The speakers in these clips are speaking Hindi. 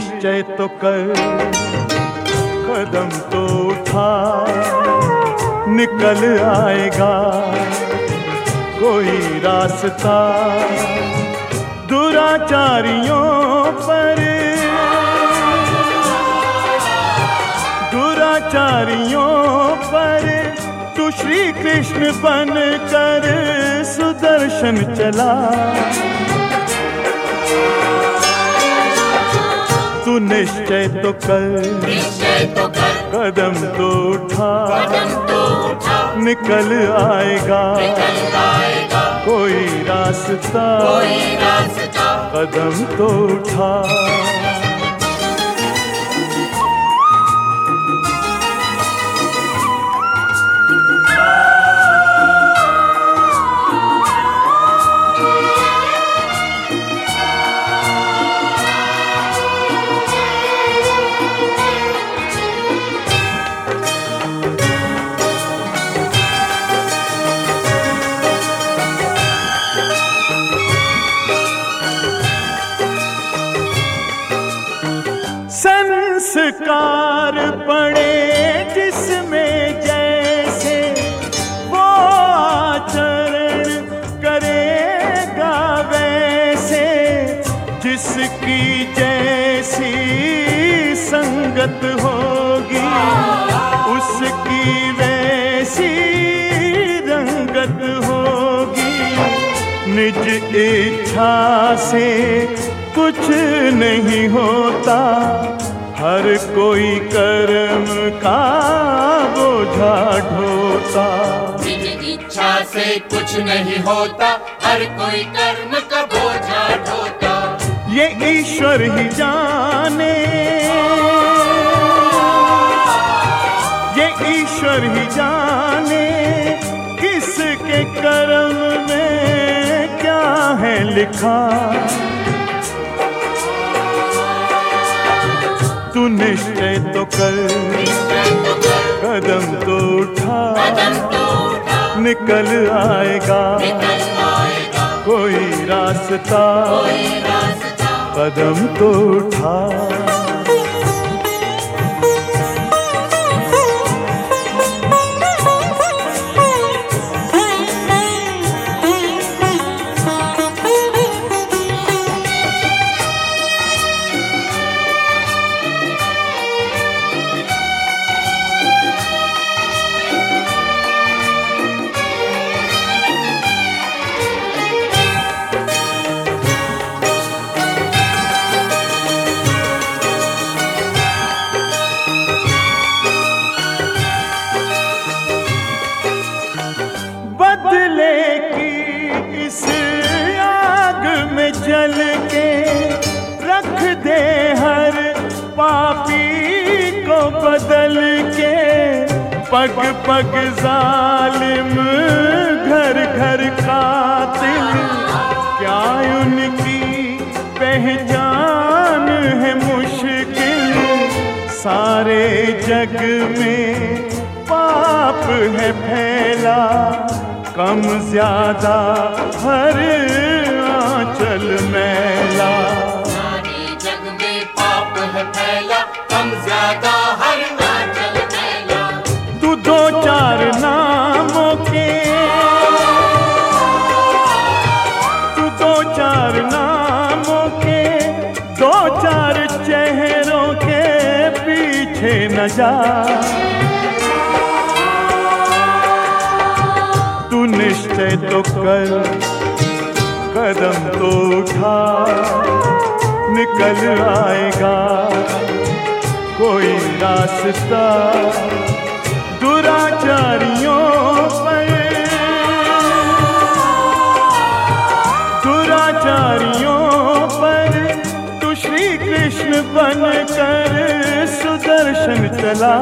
निश्चय तो कर, कदम तो उठा, निकल आएगा कोई रास्ता। दुराचारियों पर, दुराचारियों पर तू श्री कृष्ण बन कर सुदर्शन चला। तू निश्चय तो कर, कदम तो उठा, निकल आएगा कोई रास्ता, कदम तो उठा। संस्कार पड़े जिसमें जैसे वो आचरण करेगा वैसे। जिसकी जैसी संगत होगी उसकी वैसी रंगत होगी। निज इच्छा से कुछ नहीं होता, हर कोई कर्म का बोझा ढोता। निज इच्छा से कुछ नहीं होता, हर कोई कर्म का बोझा ढोता। ये ईश्वर ही जाने, ये ईश्वर ही जाने किसके कर्म में क्या है लिखा। तू निश्चय तो कर, कदम तो उठा, निकल आएगा कोई रास्ता, कदम तो उठा। बदले की इस आग में जल के रख दे हर पापी को बदल के। पग पग जालिम, घर घर कातिल, क्या उनकी पहचान है मुश्किल। सारे जग में पाप है फैला, कम ज्यादा हर आंचल मैला। सारे जग में पाप है फैला, कम ज्यादा हर आंचल मैला। तू दो चार नामों के, तू दो चार नामों के, दो चार चेहरों के पीछे न जा। तू निश्चय तो कर, कदम तो उठा, निकल आएगा कोई रास्ता। दुराचारियों पर, दुराचारियों पर तू श्री कृष्ण बन कर सुदर्शन चला।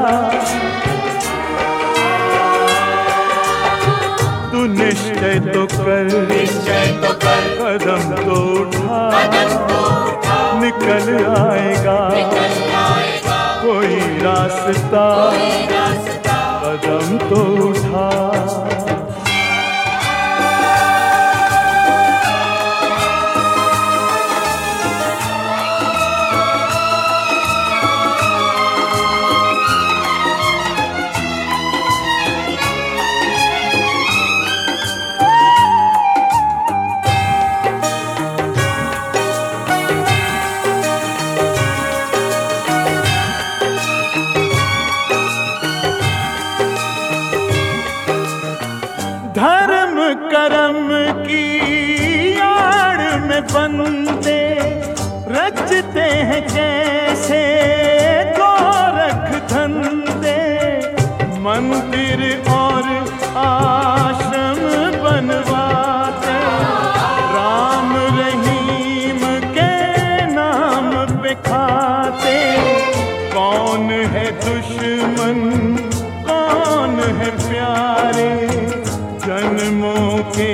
तू निश्चय तो कर, कदम तो उठा, निकल आएगा कोई रास्ता, कदम तो उठा। बंदे रचते हैं कैसे गोरख धंधे, मंदिर और आश्रम बनवाते, राम रहीम के नाम पे खाते। कौन है दुश्मन कौन है प्यारे, जन्मों के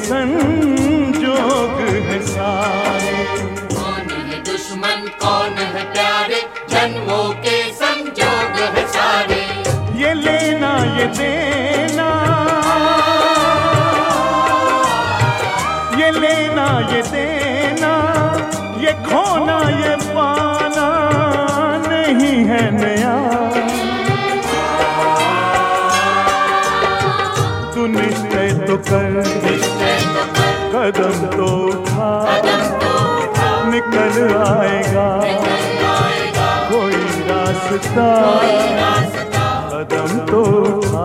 संजोग है सारे। कौन है दुश्मन कौन है प्यारे, जन्मों के संजोग है सारे। ये लेना ये देना, ये लेना ये देना, ये खोना ये पाना नहीं है नया। तू निश्चय तो कर, कदम तो उठा, निकल आएगा कोई रास्ता, कदम तो उठा।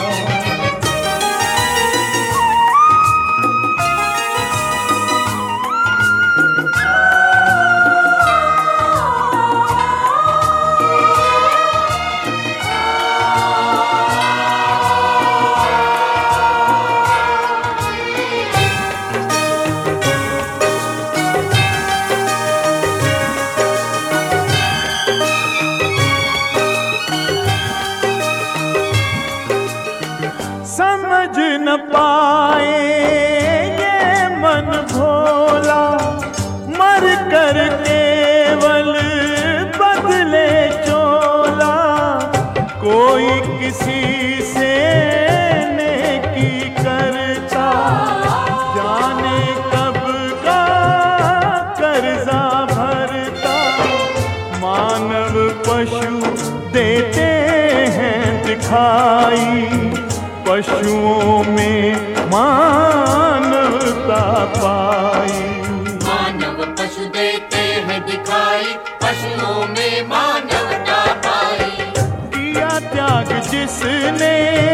समझ न पाए ये मन भोला, मर कर केवल बदले चोला। कोई किसी से नेकी करता, जाने कब का कर्जा भरता। मानव पशु देते हैं दिखाई, पशुओं में मानवता पाई। मानव पशु देते हैं दिखाई, पशुओं में मानवता पाई। किया त्याग जिसने,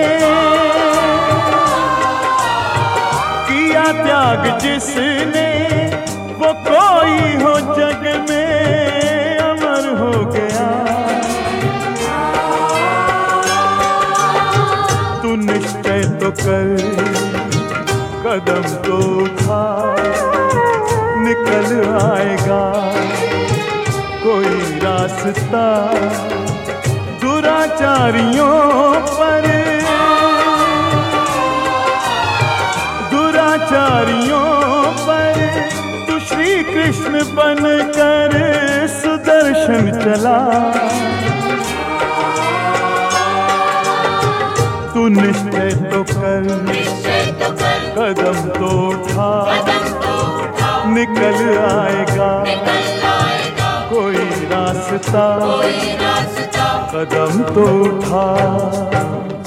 किया त्याग जिसने, वो कोई हो जग में अमर हो गया। तू निश्चय तो कर, कदम तो उठा, निकल आएगा कोई रास्ता। दुराचारियों पर, दुराचारियों पर तू श्री कृष्ण बनकर सुदर्शन चला। तू निश्चय तो कर, कदम तो उठा, निकल आएगा कोई रास्ता, कदम तो उठा।